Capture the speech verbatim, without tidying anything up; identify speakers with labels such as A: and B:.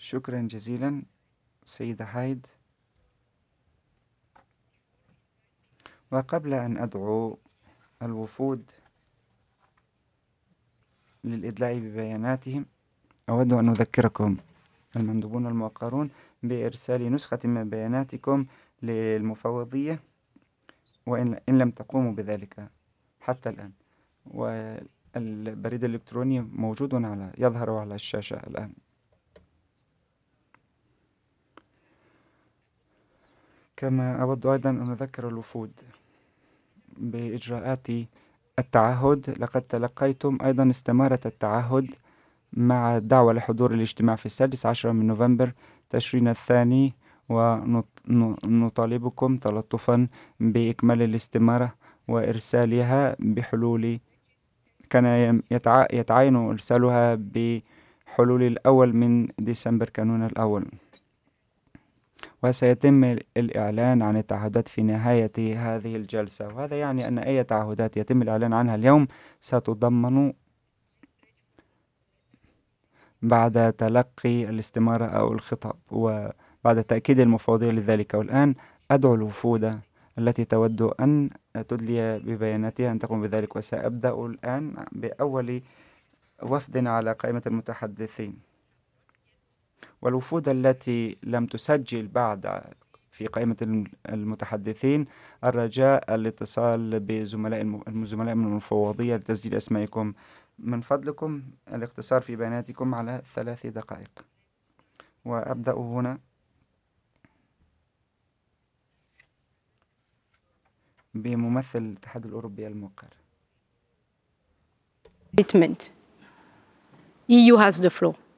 A: شكرا جزيلا سيدة هايد. وقبل أن أدعو الوفود للإدلاء ببياناتهم، أود أن أذكركم المندوبون الموقرون بإرسال نسخة من بياناتكم للمفوضية وإن إن لم تقوموا بذلك حتى الآن. والبريد الإلكتروني موجود على يظهر على الشاشة الآن. كما أود أيضا أن أذكر الوفود بإجراءات التعهد. لقد تلقيتم أيضا استمارة التعهد مع الدعوة لحضور الاجتماع في السادس عشر من نوفمبر تشرين الثاني، ونطالبكم تلطفا بإكمال الاستمارة وإرسالها بحلول كان يتعين إرسالها بحلول الأول من ديسمبر كانون الأول. وسيتم الإعلان عن التعهدات في نهاية هذه الجلسة، وهذا يعني أن أي تعهدات يتم الإعلان عنها اليوم ستضمن بعد تلقي الاستمارة أو الخطاب وبعد تأكيد المفوضية لذلك. والآن أدعو الوفود التي تود أن تدلي ببياناتها أن تقوم بذلك، وسأبدأ الآن بأول وفد على قائمة المتحدثين. والوفود التي لم تسجل بعد في قائمة المتحدثين الرجاء الاتصال بزملاء الزملاء من المفوضية لتسجيل أسمائكم. من فضلكم الاختصار في بياناتكم على ثلاث دقائق. وأبدأ هنا بممثل الاتحاد الأوروبي الموقر.
B: Statement. E U has the floor.